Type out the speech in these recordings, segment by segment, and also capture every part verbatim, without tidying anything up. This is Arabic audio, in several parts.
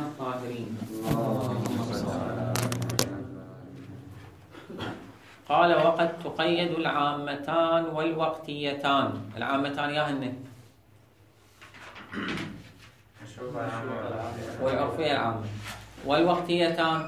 الطاهرين. قال وقد تقيد العامتان والوقتيتان. العامتان ياهن والعرفية العامة، والوقتيتان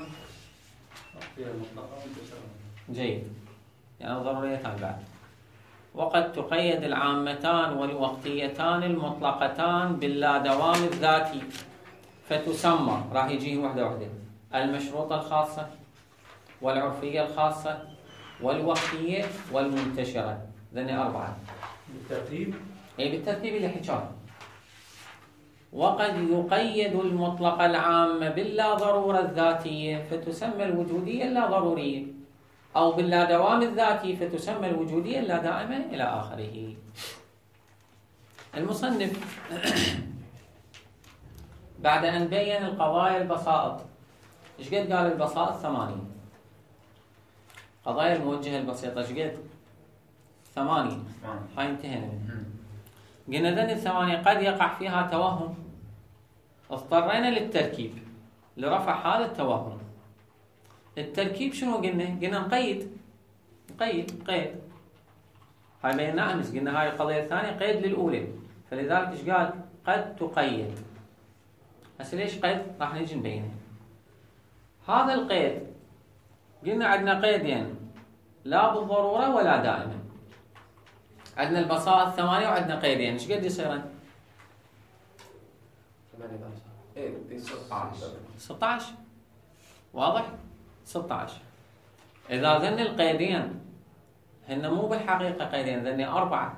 جيد، يعني ضروريتان بعد. وقد تقيد العامتان والوقتيتان المطلقتان باللا دوام الذاتي فتسمى، راح يجيه وحده وحده، المشروطة الخاصة والعرفية الخاصة والوقتية والمنتشرة. ذني أربعة بالترتيب؟ أي بالترتيب اللي حكاه. وقد يقيد المطلق العام باللا ضرورة الذاتية فتسمى الوجودية اللا ضرورية، أو باللا دوام الذاتي فتسمى الوجودية اللا دائمة إلى آخره. المصنف بعد أن بين القضايا البسائط، إيش قد قال البسائط؟ ثمانية. قضايا الموجهة البسيطة إيش قد؟ ثمانية. هاي انتهينا منها. قلنا ذن الثمانية قد يقع فيها توهم، اضطرينا للتركيب لرفع هذا التوهم. التركيب شنو قلنا؟ قلنا نقيد نقيد قيد. هاي بيننا أمس، قلنا هاي القضية الثانية قيد للأولى، فلذلك إيش قال؟ قد تقيد. هسه ليش قيد؟ راح نجي نبينه. هذا القيد قلنا عندنا قيدين، لا بالضرورة ولا دائما. عندنا البسائط الثمانية وعندنا قيدين، ايش قد يصيرن؟ ستة عشر. واضح؟ ستة عشر. إذا ذن القيدين هن مو بالحقيقة قيدين، ذن أربعة.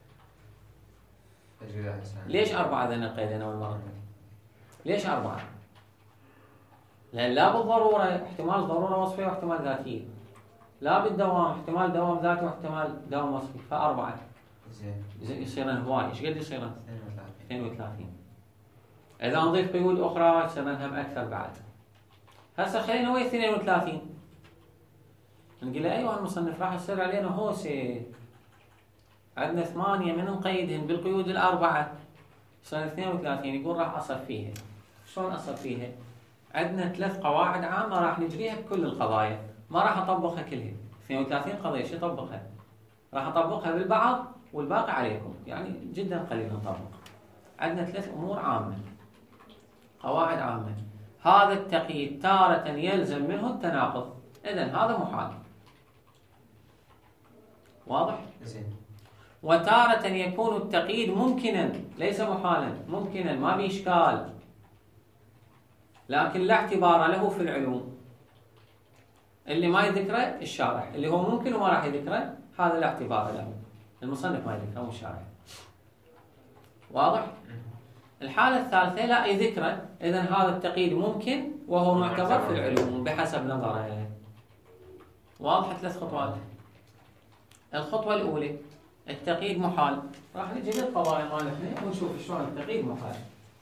ليش أربعة ذن القيدين أول مرة؟ ليش أربعة؟ لأن لا بالضرورة احتمال ضرورة وصفية واحتمال ذاتية، لا بالدوام احتمال دوام ذاتي واحتمال دوام وصفي، فأربعة. زين يصيرن هواي. ايش قد يصيرن؟ اثنين وثلاثين. إذا نضيف قيود أخرى يصيرن هم أكثر بعد. هسه خلينا ويا اثنين وثلاثين. نقول له أيوة المصنف راح يصير علينا هوسة، عندنا ثمانية من نقيدهن بالقيود الأربعة يصير اثنين وثلاثين. يقول راح أصل فيها. شلون أصل فيها؟ عندنا ثلاث قواعد عامة راح نجريها بكل القضايا، ما راح أطبقها كلها. اثنين وثلاثين قضية شو أطبقها؟ راح أطبقها بالبعض والباقي عليكم، يعني جدا قليل نطبق. عندنا ثلاث أمور عامة، قواعد عامة. هذا التقييد تارة يلزم منه التناقض، إذن هذا محال. واضح؟ زين. وتارة يكون التقييد ممكنا ليس محالا، ممكنا ما بإشكال، لكن لا اعتبار له في العلوم. اللي ما يذكره الشارح، اللي هو ممكن وما راح يذكره هذا لا اعتبار له، المصنف ما يذكره الشارح. واضح؟ الحالة الثالثة لا يذكره، إذن هذا التقييد ممكن وهو معتبر في العلوم بحسب نظره. واضح؟ ثلاث خطوات. الخطوة الأولى التقييد محال، راح نجي للقضايا مالتنا ونشوف شلون التقييد محال.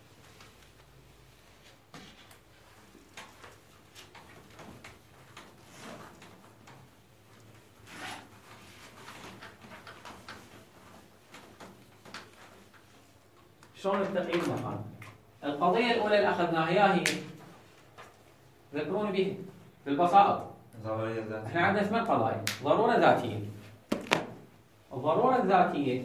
شلون التقييد محال؟ القضية الأولى اللي أخذناها يا هي ذكروني بها بالبساطة. احنا عندنا ثمان قضايا. ضرورة ذاتية. الضرورة الذاتية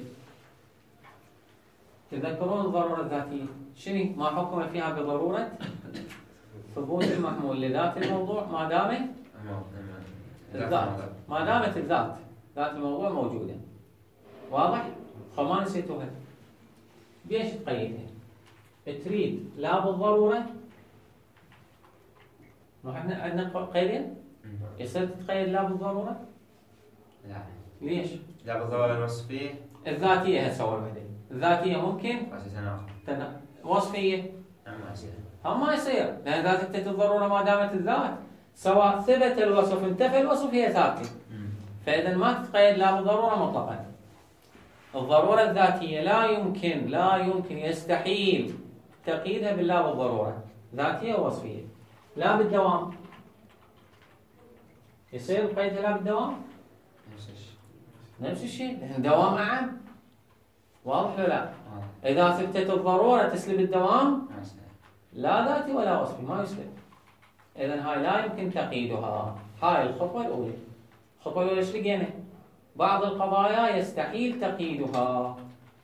تذكرون الضرورة الذاتية شنو؟ ما حكم فيها بضرورة ثبوت المحمول لذات الموضوع ما دام الذات، ما دامت الذات ذات الموضوع موجودة. واضح؟ فما نسيتوها. بيش تقيدها؟ تريد لا بالضرورة، ما احنا عندنا قيدين؟ يصير تتقيد لا بالضرورة؟ لا. ليش؟ لا بالضرورة الوصفية. الذاتية هسه أول وحدة. الذاتية ممكن؟ تناقض. وصفية؟ ما يصير. هم ما يصير، لأن ذات تثبت الضرورة ما دامت الذات، سواء ثبت الوصف انتفى الوصف هي ثابتة. فإذا ما تتقيد لا بالضرورة مطلقا. الضرورة الذاتية لا يمكن لا يمكن يستحيل تقييدها باللا بالضرورة، ذاتية ووصفية. لا بالدوام يصير قيدها لا بالدوام؟ نفس الشيء، لأن الدوام أعم. واضح ولا لا؟ إذا ثبتت الضرورة تسلب الدوام؟ لا ذاتي ولا وصفي ما يسلم. إذن هاي لا يمكن تقييدها. هاي الخطوة الأولى. الخطوة الأولى ايش لقينا؟ بعض القضايا يستحيل تقييدها.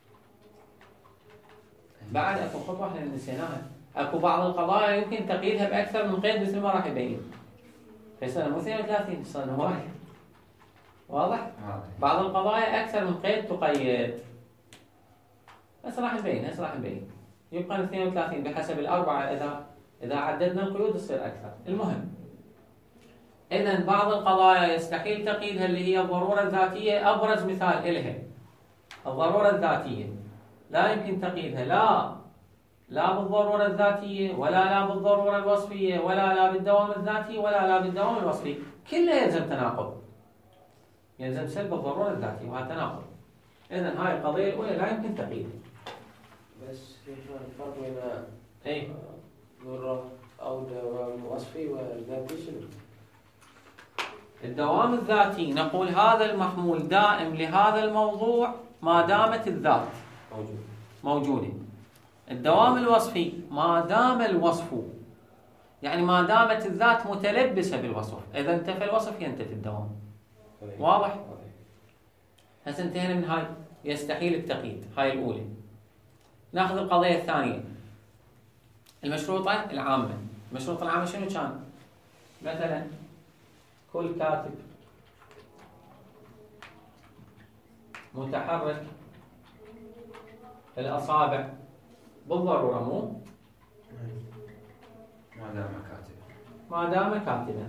بعد اكو خطوة احنا نسيناها. اكو بعض القضايا يمكن تقييدها بأكثر من قيد مثل ما راح يبين. فيصير مو اثنين وثلاثين يصير واحد. واضح؟ بعض القضايا أكثر من قيد تقيد. هسه راح نبين هسه راح نبين. يبقى اثنين وثلاثين بحسب الأربعة إذا إذا عددنا القيود تصير أكثر. المهم إذن بعض القضايا يستحيل تقييدها اللي هي الضرورة الذاتية. أبرز مثال إلها الضرورة الذاتية لا يمكن تقييدها لا لا بالضرورة الذاتية ولا لا بالضرورة الوصفية ولا لا بالدوام الذاتي ولا لا بالدوام الوصفي. كلها يلزم تناقض. يلزم سلب الضرورة الذاتية وهذا تناقض. إذن هاي القضية الأولى لا يمكن تقييدها. بس الفرق بين إيه ضرورة أو دوام وصفي والذاتي شنو؟ الدوام الذاتي نقول هذا المحمول دائم لهذا الموضوع ما دامت الذات موجود موجودة. الدوام الوصفي ما دام الوصف يعني ما دامت الذات متلبسة بالوصف. إذا انتفى الوصف ينتفي الدوام. واضح؟ هسه انتهينا من هاي يستحيل التقييد. هاي الأولى. ناخذ القضية الثانية المشروطة العامة. المشروطة العامة شنو كان؟ مثلا كل كاتب متحرك الأصابع بالضرورة مو ما دام كاتب ما دام كاتبا.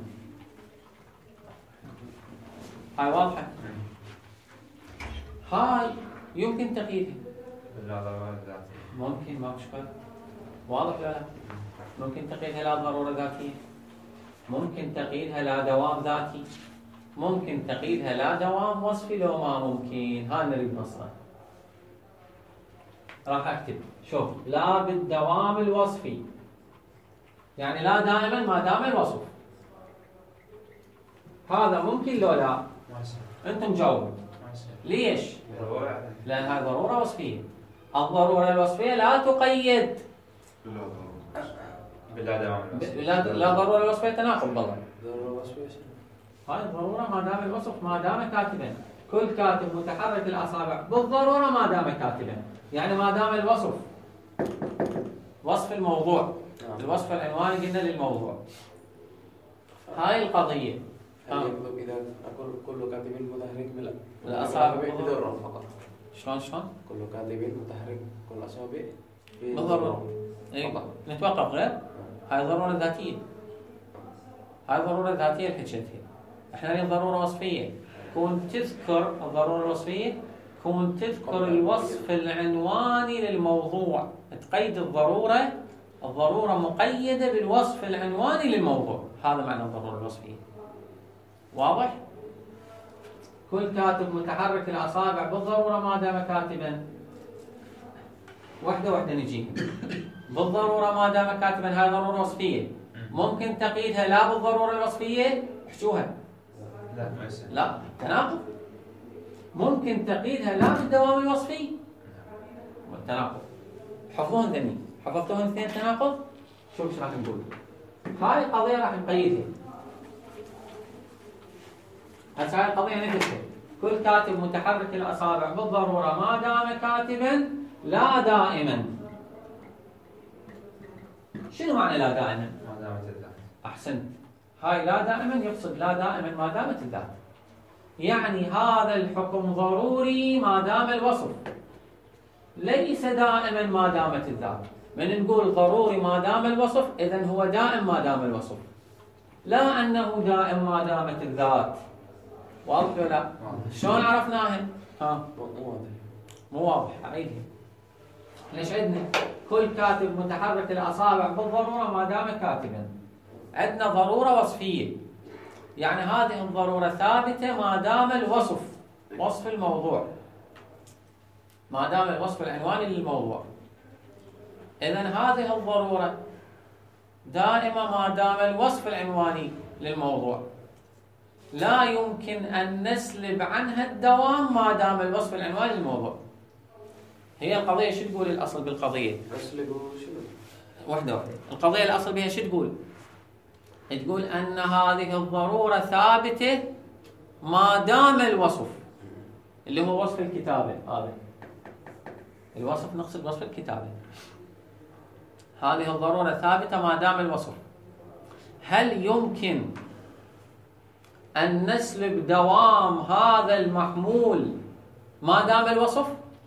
هاي واضحة. هاي يمكن تقييدها لا ضرورة ذاتية. ممكن ما مشكلة. واضح ولا لا؟ ممكن تقييدها لا ضرورة ذاتية. ممكن تقييدها لا دوام ذاتي. ممكن تقييدها لا دوام وصفي. لو ما ممكن هاي نريد نصها. راح اكتب شوف لا بالدوام الوصفي يعني لا دائما ما دام الوصف. هذا ممكن لو لا؟ ما يصير. انتم جاوبوا. ما يصير. ليش؟ ضرورة. لان هاي ضروره وصفيه. الضروره الوصفيه لا تقيد. بلا دوام لا لا ضروره الوصفيه تناقض بالله. ضرورة وصفية شنو؟ هاي الضروره ما دام الوصف ما دام كاتبا. كل كاتب متحرك الاصابع بالضروره ما دام كاتبا يعني ما دام الوصف وصف الموضوع. الوصف العنواني قلنا للموضوع. هاي القضيه. هل يطلب إذا أقول كل كاتب متحرك من الأصابع بالضرورة فقط؟ شلون شلون؟ كل كاتب متحرك كل أصابع بالضرورة. اي نتوقف غير؟ هاي ضرورة ذاتية. هاي ضرورة ذاتية اللي حكيتها. احنا نريد ضرورة وصفية. كون تذكر الضرورة الوصفية كون تذكر الوصف العنواني للموضوع. تقيد الضرورة. الضرورة مقيدة بالوصف العنواني للموضوع. هذا معنى الضرورة الوصفية. واضح؟ كل كاتب متحرك الأصابع بالضرورة ما دام كاتبا. وحدة وحدة نجي. بالضرورة ما دام كاتبا هاي ضرورة وصفية. ممكن تقييدها لا بالضرورة الوصفية. احشوها. لا ما يصير. لا تناقض. ممكن تقييدها لا بالدوام الوصفي. تناقض. حفظوهن ذني. حفظتوهن اثنين تناقض. شوف ايش راح نقول. هاي القضية راح نقيدها. هسه هاي القضية نفسها. كل كاتب متحرك الأصابع بالضرورة ما دام كاتبا لا دائما. شنو معنى لا دائما؟ ما دامت الذات. أحسنت. هاي لا دائما يقصد لا دائما ما دامت الذات. يعني هذا الحكم ضروري ما دام الوصف. ليس دائما ما دامت الذات. من نقول ضروري ما دام الوصف إذن هو دائم ما دام الوصف. لا أنه دائم ما دامت الذات. واضح ولا لا؟ شلون عرفناها؟ ها؟ مو واضح. مو واضح. أعيدها. ليش عندنا كل كاتب متحرك الأصابع بالضرورة ما دام كاتبا. عندنا ضرورة وصفية. يعني هذه الضرورة ثابتة ما دام الوصف وصف الموضوع. ما دام الوصف العنواني للموضوع. إذن هذه الضرورة دائما ما دام الوصف العنواني للموضوع. لا يمكن أن نسلب عنها الدوام ما دام الوصف العنواني للموضوع. هي القضية شو تقول الأصل بالقضية؟ أسلبوا شنو؟ وحده وحده. القضيه الاصل بها شو تقول؟ تقول ان هذه الضروره ثابته ما دام الوصف اللي هو وصف الكتابه، هذا الوصف نقصد وصف الكتابه، هذه الضروره ثابته ما دام الوصف. هل يمكن ان نسلب دوام هذا المحمول ما دام الوصف؟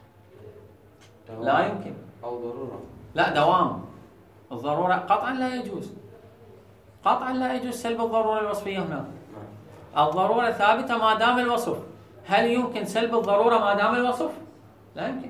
لا يمكن. أو ضرورة. لا، دوام الضرورة قطعا لا يجوز، قطعا لا يجوز سلب الضرورة الوصفية هنا. الضرورة ثابتة ما دام الوصف. هل يمكن سلب الضرورة ما دام الوصف؟ لا يمكن.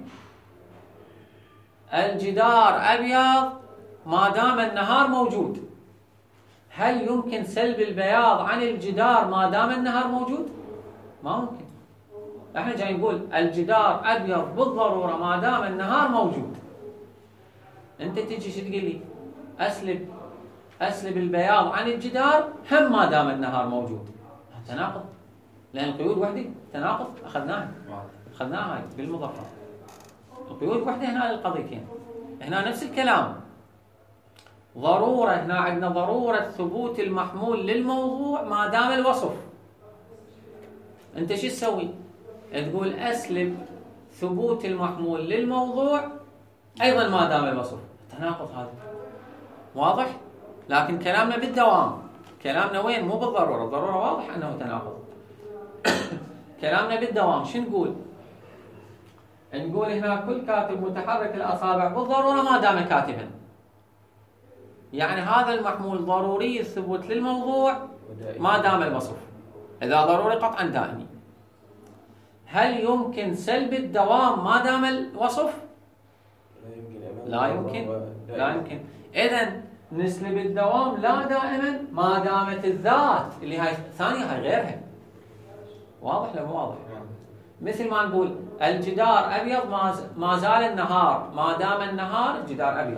الجدار أبيض ما دام النهار موجود. هل يمكن سلب البياض عن الجدار ما دام النهار موجود؟ ما ممكن. احنا جاي نقول الجدار أبيض بالضرورة ما دام النهار موجود. انت تجي شو تقول لي؟ اسلب اسلب البياض عن الجدار هم ما دام النهار موجود. تناقض، لان القيود وحده تناقض. اخذناها اخذناها هاي بالمظفر. القيود وحده هنا للقضيتين. هنا نفس الكلام، ضروره، هنا عندنا ضروره ثبوت المحمول للموضوع ما دام الوصف. انت شو تسوي؟ تقول اسلب ثبوت المحمول للموضوع ايضا ما دام الوصف. تناقض هذا واضح. لكن كلامنا بالدوام، كلامنا وين؟ مو بالضروره، الضروره واضح انه تناقض. كلامنا بالدوام شو نقول؟ نقول هنا كل كاتب متحرك الاصابع بالضروره ما دام كاتبا. يعني هذا المحمول ضروري الثبوت للموضوع ما دام الوصف. اذا ضروري قطعا دائمي. هل يمكن سلب الدوام ما دام الوصف؟ لا يمكن. لا يمكن. إذن نسلب الدوام لا دائما ما دامت الذات اللي هاي ثانية، هاي غيرها. واضح لو واضح؟ مثل ما نقول الجدار أبيض ما زال النهار، ما دام النهار الجدار أبيض.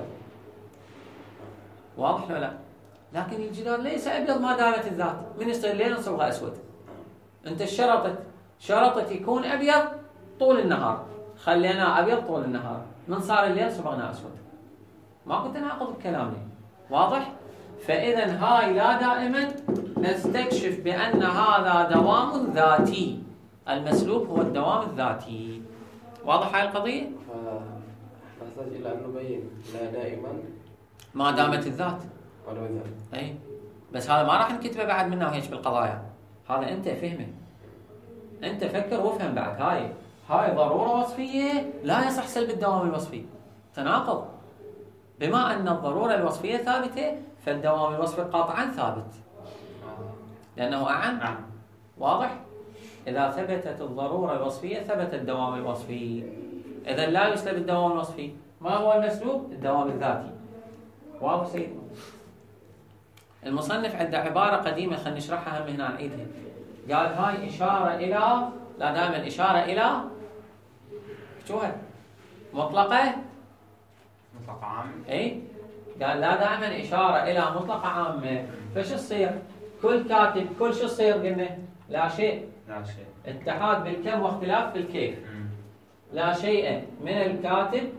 واضح ولا لا؟ لكن الجدار ليس أبيض ما دامت الذات. من يصير ليل نصبغه أسود. أنت شرطت شرطت يكون أبيض طول النهار، خليناه أبيض طول النهار، من صار الليل صبغناه أسود. ما كنت ناقض بكلامي. واضح؟ فإذا هاي لا دائما نستكشف بأن هذا دوام ذاتي. المسلوب هو الدوام الذاتي. واضح هاي القضية؟ نحتاج إلى أن نبين لا دائما ما دامت الذات. ولو ذات. أي بس هذا ما راح نكتبه بعد منه هيك بالقضايا. هذا أنت فهمه، أنت فكر وافهم بعد. هاي هاي ضرورة وصفية لا يصح سلب الدوام الوصفي. تناقض. بما أن الضرورة الوصفية ثابتة فالدوام الوصفي قطعا ثابت لأنه أعم. واضح؟ إذا ثبتت الضرورة الوصفية ثبت الدوام الوصفي. إذا لا يسلب الدوام الوصفي. ما هو المسلوب؟ الدوام الذاتي. واضح سيدي؟ المصنف عنده عبارة قديمة خلينا نشرحها هم هنا نعيدها. قال هاي إشارة إلى، لا دائما إشارة إلى شوها مطلقة مطلقة عامة. اي قال لا دائما إشارة إلى مطلقة عامة. فشو تصير؟ كل كاتب كل شو تصير قلنا؟ لا شيء. لا شيء. اتحاد بالكم واختلاف بالكيف. لا شيء من الكاتب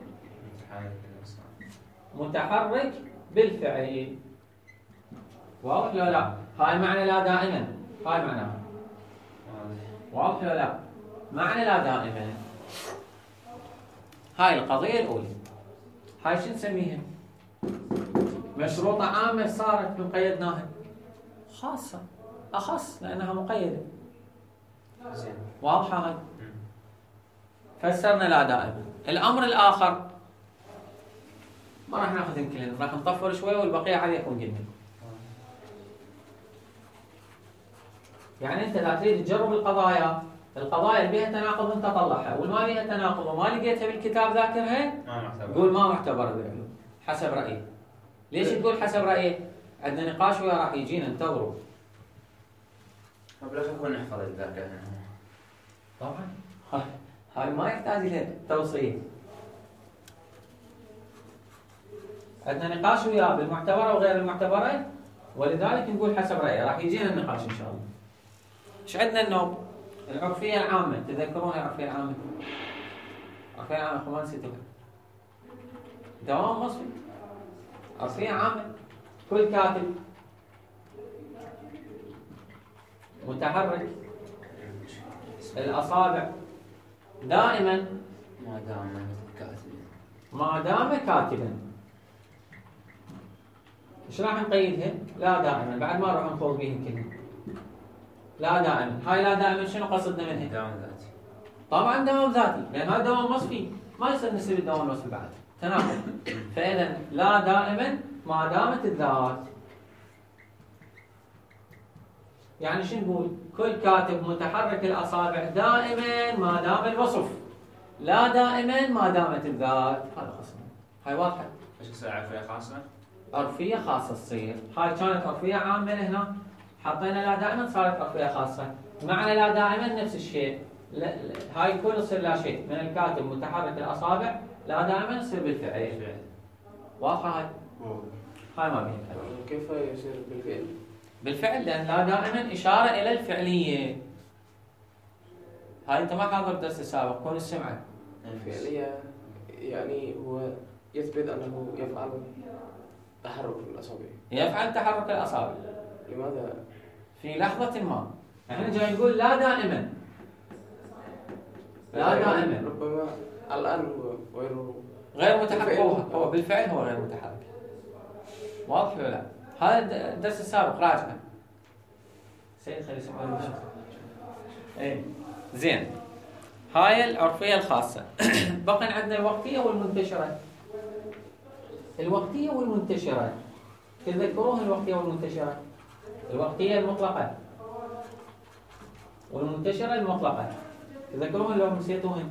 متحرك بالفعل. واضح ولا لا؟ هاي معنى لا دائما. هاي معناها واضح ولا لا؟ معنى لا دائما. هاي القضية الأولى. هاي شو نسميها؟ مشروطة عامة صارت من قيدناها خاصة، أخص لأنها مقيدة. واضحة هاي؟ فسرنا لا دائما. الأمر الآخر ما راح ناخذ يمكن، راح نطفر شوي والبقية عليكم قلنا. يعني أنت إذا تريد تجرب القضايا، القضايا اللي بيها تناقض أنت طلعها، والما بيها تناقض وما لقيتها بالكتاب ذاكرها قول ما معتبرة بالعلوم حسب رأيي. ليش تقول حسب رأيي؟ عندنا نقاش ويا راح يجينا انتظروا. بلا شك نحفظ الذاكرة. طبعا هاي ما يحتاج لها توصيل. عندنا نقاش وياه بالمعتبرة وغير المعتبرة، ولذلك نقول حسب رأيي. راح يجينا النقاش إن شاء الله. إيش عندنا النوم؟ العرفية العامة. تذكرون العرفية العامة؟ العرفية العامة خمسة ستة. دوام وصفي. عرفية عامة. كل كاتب متحرك الأصابع دائما ما دام كاتب ما دام كاتبا. ايش راح نقيدها؟ لا دائما، بعد ما نروح نخوض بهم كلمة. لا دائما، هاي لا دائما شنو قصدنا منها؟ دوام ذاتي. طبعا دوام ذاتي، لأن هذا دوام وصفي، ما يصير نسيب الدوام الوصفي بعد، تناقض. فإذا لا دائما ما دامت الذات. يعني شو نقول؟ كل كاتب متحرك الأصابع دائما ما دام الوصف، لا دائما ما دامت الذات. هذا خصنا، هاي واضحة. ايش تصير عرفية خاصة؟ عرفية خاصة تصير. هاي كانت عرفية عامة هنا، حطينا لا دائما صارت عرفية خاصة. معنى لا دائما نفس الشيء. لا لا. هاي يكون يصير لا شيء من الكاتب متحرك الأصابع، لا دائما يصير بالفعل. واضحة هاي؟ هاي ما بيها كلام. كيف يصير بالفعل؟ بالفعل، لأن لا دائما إشارة إلى الفعلية. هاي أنت ما حاضر الدرس السابق، كون السمعة. الفعلية يعني هو يثبت أنه يفعل تحرك الأصابع. يفعل تحرك الأصابع. لماذا؟ في لحظة ما. احنا جاي نقول لا دائما. لا دائما. ربما الآن هو غير غير متحرك. هو, هو بالفعل هو غير متحرك. واضح ولا لا؟ هذا الدرس السابق راجعه. سيد خلي سؤال بشر. اي زين. هاي العرفية الخاصة. بقى عندنا الوقتية والمنتشرة. الوقتية والمنتشرة. تذكروها الوقتية والمنتشرة؟ الوقتية المطلقة والمنتشرة المطلقة. تذكروها لو نسيتوهن؟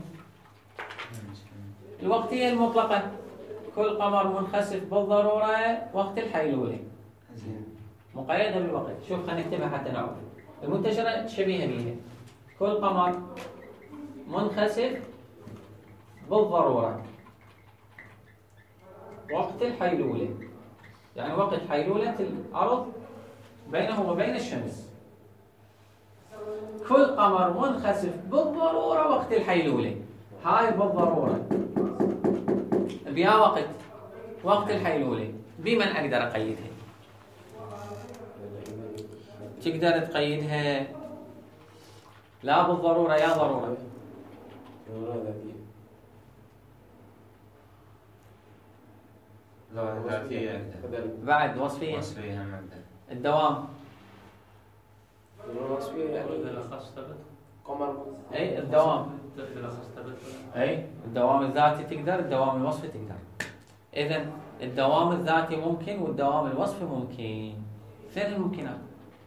الوقتية المطلقة كل قمر منخسف بالضرورة وقت الحيلولة. مقيدة بالوقت. شوف خلينا نكتبها حتى نعرف. المنتشرة شبيهة بيها. كل قمر منخسف بالضرورة وقت الحيلولة. يعني وقت حيلولة الأرض بينه وبين الشمس. كل قمر منخسف بالضرورة وقت الحيلولة. هاي بالضرورة بيا وقت وقت الحيلولة. بمن أقدر أقيدها؟ تقدر تقيدها لا بالضرورة يا ضرورة. لا ذاتية بعد وصفية. وصفية مبدأ. الدوام. وصفية يعني قمر. أي الدوام. أي الدوام الذاتي تقدر، الدوام الوصفي تقدر. إذن الدوام الذاتي ممكن والدوام الوصفي ممكن. اثنين الممكنات.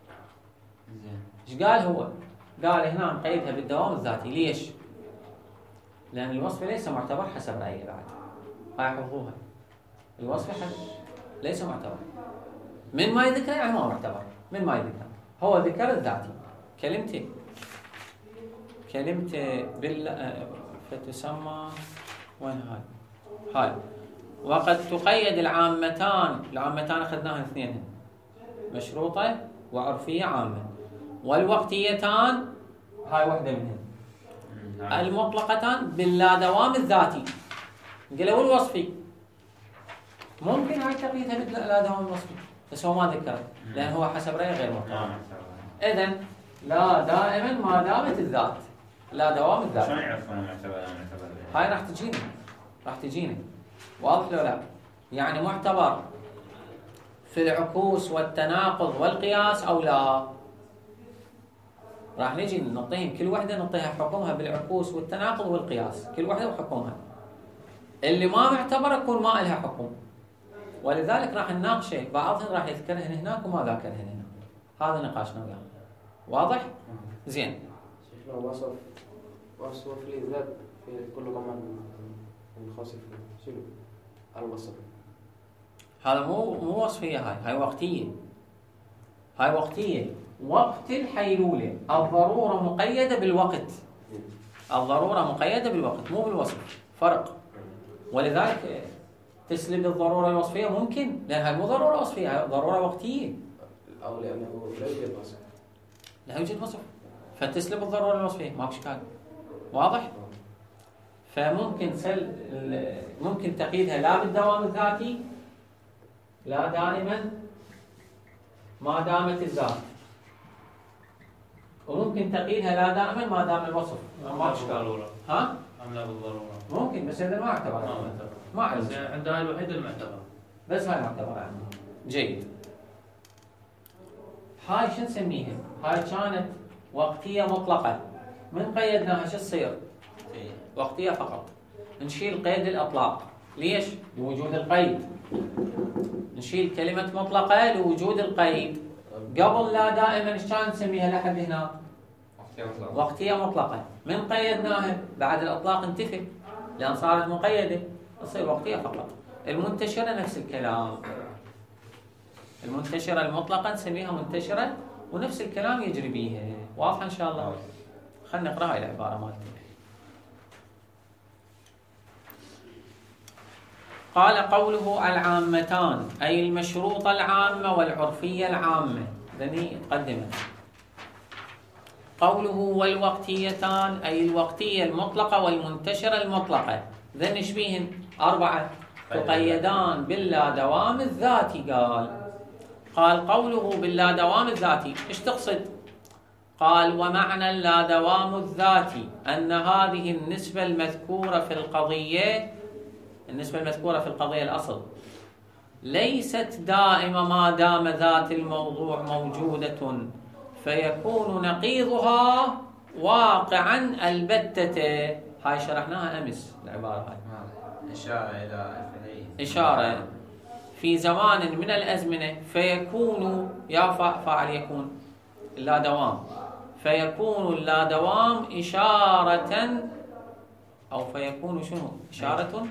ايش قال هو؟ قال هنا نقيدها بالدوام الذاتي. ليش؟ لأن الوصف ليس معتبر حسب رأيي بعد. هاي حفظوها. الوصف ليس معتبر. من ما يذكر يعني ما معتبر. من ما يذكر. هو ذكر الذاتي. كلمته كلمته بال فتسمى وين هاي؟ هاي. وقد تقيد العامتان. العامتان أخذناها اثنين. مشروطة وعرفية عامة. والوقتيتان هاي واحدة منهم. المطلقتان باللا دوام الذاتي. قالوا الوصفي ممكن هاي تقييدها باللا دوام الوصفي، بس هو ما ذكره لأن هو حسب رأي غير معتبر. إذن لا دائما ما دامت الذات، لا دوام الذات. شلون يعرفون معتبر ولا معتبر؟ هاي راح تجينا راح تجينا واضح لو لا؟ يعني معتبر في العكوس والتناقض والقياس أو لا؟ راح نجي نعطيهم كل واحدة نعطيها حكمها بالعكوس والتناقض والقياس، كل واحدة وحكمها. اللي ما معتبر يكون ما لها حكم، ولذلك راح نناقشه. بعضهم راح يذكرهن هناك وما ذاكرهن هنا. هذا نقاشنا وياه. واضح؟ زين. شيخنا وصف وصف لي ذات في كل قمر منخسف شنو؟ الوصف. هذا مو مو وصفية، هاي هاي وقتية. هاي وقتية. وقت الحيلولة. الضرورة مقيدة بالوقت. الضرورة مقيدة بالوقت مو بالوصف. فرق. ولذلك تسلب الضرورة الوصفية ممكن، لأن هاي مو ضرورة وصفية، هاي ضرورة وقتية. أو لأنه لا يوجد وصف. لا يوجد وصف. فتسلب الضرورة الوصفية، ما بشكال. واضح؟ فممكن سل ممكن تقييدها لا بالدوام الذاتي لا دائما ما دامت الذات، وممكن تقييدها لا دائما ما دام الوصف ما اشكال ها؟ ام لا بالضروره؟ ممكن، بس هذا ما اعتبر ما معتبر. ما بس عندي، عند هاي الوحيد المعتبر، بس هاي معتبر عندي. جيد. هاي شو نسميها؟ هاي كانت وقتية مطلقة، من قيدناها شو تصير؟ وقتية فقط. نشيل قيد الإطلاق، ليش؟ لوجود القيد. نشيل كلمة مطلقة لوجود القيد. قبل لا دائما ايش كان نسميها لحد هنا؟ وقتية مطلقة. من قيدناها بعد الإطلاق انتفي، لأن صارت مقيدة، تصير وقتية فقط. المنتشرة نفس الكلام، المنتشرة المطلقة نسميها منتشرة، ونفس الكلام يجري بيها. واضحة إن شاء الله؟ خلنا نقرأ هاي العبارة مالتنا. قال قوله العامتان أي المشروطة العامة والعرفية العامة، ذني تقدمت. قوله والوقتيتان أي الوقتية المطلقة والمنتشرة المطلقة، ذن ايش بيهن؟ أربعة. تقيدان باللا دوام الذاتي. قال قال قوله باللا دوام الذاتي ايش تقصد؟ قال ومعنى اللا دوام الذاتي أن هذه النسبة المذكورة في القضية، النسبة المذكورة في القضية الأصل، ليست دائمة ما دام ذات الموضوع موجودة، فيكون نقيضها واقعا البتة. هاي شرحناها أمس العبارة هاي. إشارة إلى فعلية، إشارة في زمان من الأزمنة، فيكون يا فاعل يكون اللا دوام، فيكون اللا دوام إشارة، أو فيكون شنو؟ إشارة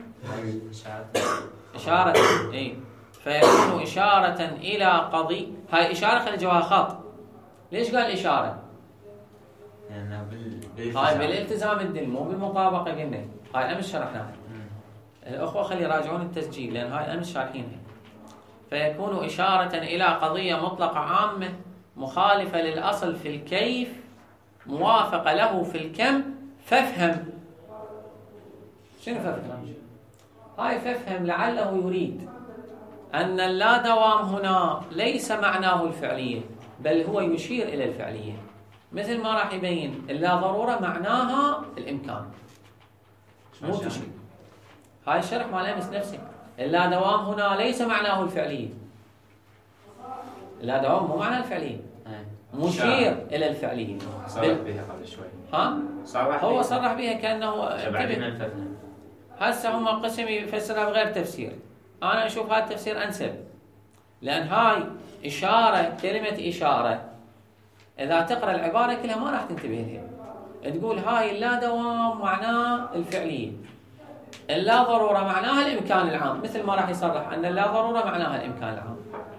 إشارة إيه، فيكون إشارة إلى قضية. هاي إشارة خلي جواها خط. ليش قال إشارة؟ لأنها بال هاي بالالتزام الدل مو بالمطابقة. قلنا هاي أمس شرحناها، الأخوة خلي يراجعون التسجيل لأن هاي أمس شارحينها. فيكون إشارة إلى قضية مطلقة عامة مخالفة للأصل في الكيف موافقة له في الكم. فافهم شنو فافهم؟ هاي فافهم لعله يريد أن اللا دوام هنا ليس معناه الفعلية، بل هو يشير إلى الفعلية، مثل ما راح يبين اللا ضرورة معناها الإمكان، مو تشير. هاي الشرح مال أمس نفسه. اللا دوام هنا ليس معناه الفعلية، اللا دوام مو معناه الفعلية، مشير إلى الفعلية. صرح بها قبل شوي. ها؟ صرح هو بها. صرح بها كأنه انتبه. هسه هم قسم يفسرها بغير تفسير. أنا أشوف هذا التفسير أنسب، لأن هاي إشارة، كلمة إشارة إذا تقرأ العبارة كلها ما راح تنتبه لها. تقول هاي اللا دوام معناه الفعلية، اللا ضرورة معناها الإمكان العام، مثل ما راح يصرح أن اللا ضرورة معناها الإمكان العام.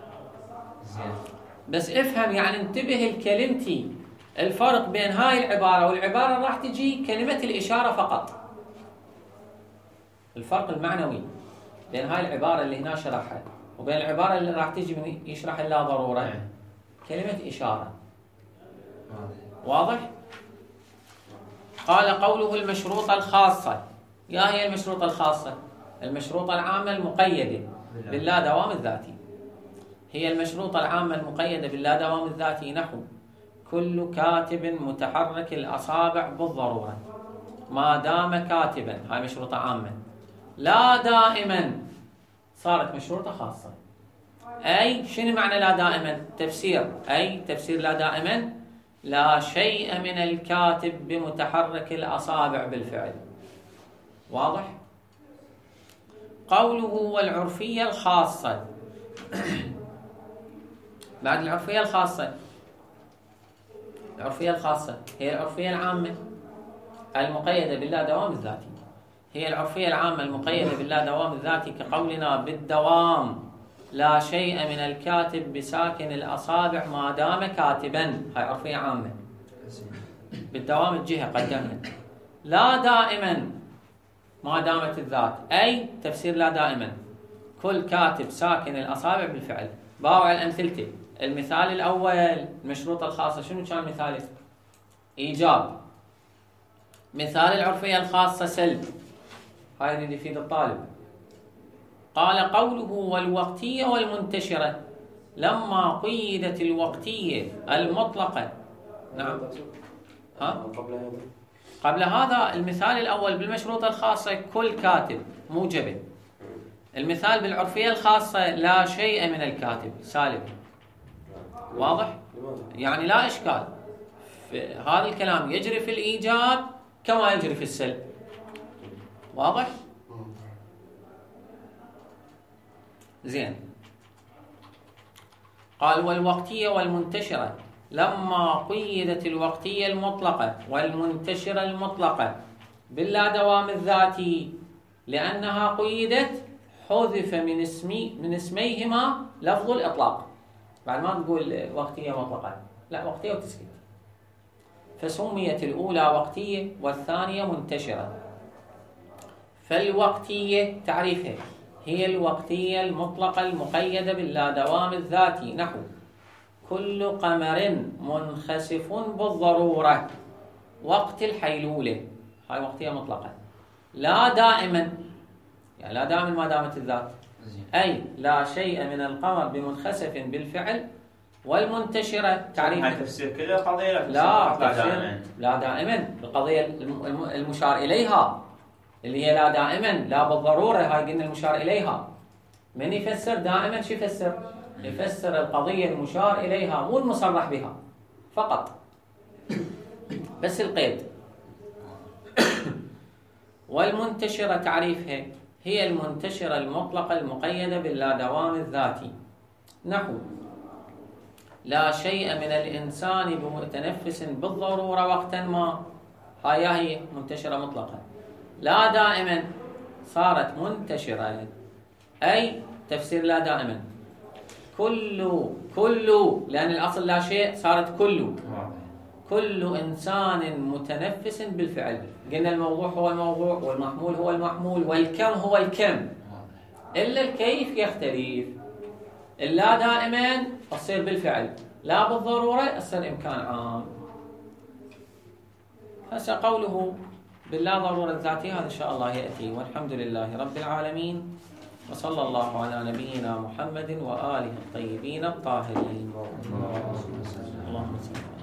بس افهم يعني انتبه الكلمتي الفرق بين هاي العبارة والعبارة راح تجي كلمة الإشارة فقط. الفرق المعنوي بين هاي العبارة اللي هنا شرحها وبين العبارة اللي راح تجي من يشرح اللا ضرورة كلمة إشارة. واضح؟ قال قوله المشروطة الخاصة. يا هي المشروطة الخاصة؟ المشروطة العامة المقيدة باللا دوام الذاتي. هي المشروطة العامة المقيدة باللا دوام الذاتي نحو كل كاتب متحرك الأصابع بالضرورة ما دام كاتبا. هاي مشروطة عامة. لا دائما صارت مشروطة خاصة. أي شنو معنى لا دائما؟ تفسير. أي تفسير لا دائما لا شيء من الكاتب بمتحرك الأصابع بالفعل. واضح؟ قوله والعرفية الخاصة. بعد العرفية الخاصة، العرفية الخاصة هي العرفية العامة المقيدة باللا دوام الذاتي. هي العرفية العامة المقيدة باللا دوام الذاتي كقولنا بالدوام لا شيء من الكاتب بساكن الأصابع ما دام كاتبا. هاي عرفية عامة. بالدوام الجهة قدمنا. لا دائما ما دامت الذات، أي تفسير لا دائما كل كاتب ساكن الأصابع بالفعل. باوع الأمثلة. المثال الأول المشروطة الخاصة شنو كان مثاله؟ إيجاب. مثال العرفية الخاصة سلب. هاي اللي يفيد الطالب. قال قوله والوقتية والمنتشرة لما قيدت الوقتية المطلقة. نعم. ها؟ قبل هذا قبل هذا المثال الأول بالمشروطة الخاصة كل كاتب موجبة. المثال بالعرفية الخاصة لا شيء من الكاتب سالب. واضح؟ يعني لا إشكال، هذا الكلام يجري في الإيجاب كما يجري في السلب. واضح؟ زين. قال والوقتية والمنتشرة لما قيدت الوقتية المطلقة والمنتشرة المطلقة باللا دوام الذاتي لأنها قيدت حذف من اسمي من اسميهما لفظ الإطلاق. بعد ما تقول وقتية مطلقة، لا، وقتية وتسكيت، فسميت الأولى وقتية والثانية منتشرة. فالوقتية تعريفها هي الوقتية المطلقة المقيدة باللا دوام الذاتي، نحو كل قمر منخسف بالضرورة وقت الحيلولة، هاي وقتية مطلقة. لا دائما، يعني لا دائما ما دامت الذات، أي لا شيء من القمر بمنخسف بالفعل. والمنتشرة تعريف تفسير كل القضية لا لا تفسير دائما. لا دائما القضية المشار إليها اللي هي لا دائما، لا بالضرورة، هاي قلنا المشار إليها. من يفسر دائما شو يفسر؟ يفسر القضية المشار إليها مو المصرح بها فقط، بس القيد. والمنتشرة تعريفها هي المنتشرة المطلقة المقيدة باللا دوام الذاتي، نحو لا شيء من الإنسان بمتنفس بالضرورة وقتا ما، هاي هي منتشرة مطلقة. لا دائما صارت منتشرة، أي تفسير لا دائما. كل كل لأن الأصل لا شيء صارت كل كل إنسان متنفس بالفعل. قلنا الموضوع هو الموضوع والمحمول هو المحمول والكم هو الكم، إلا الكيف يختلف. اللا دائما تصير بالفعل، لا بالضرورة تصير إمكان عام. هسه قوله باللا ضرورة الذاتية هذا إن شاء الله يأتي، والحمد لله رب العالمين، وصلى الله على نبينا محمد وآله الطيبين الطاهرين. اللهم صل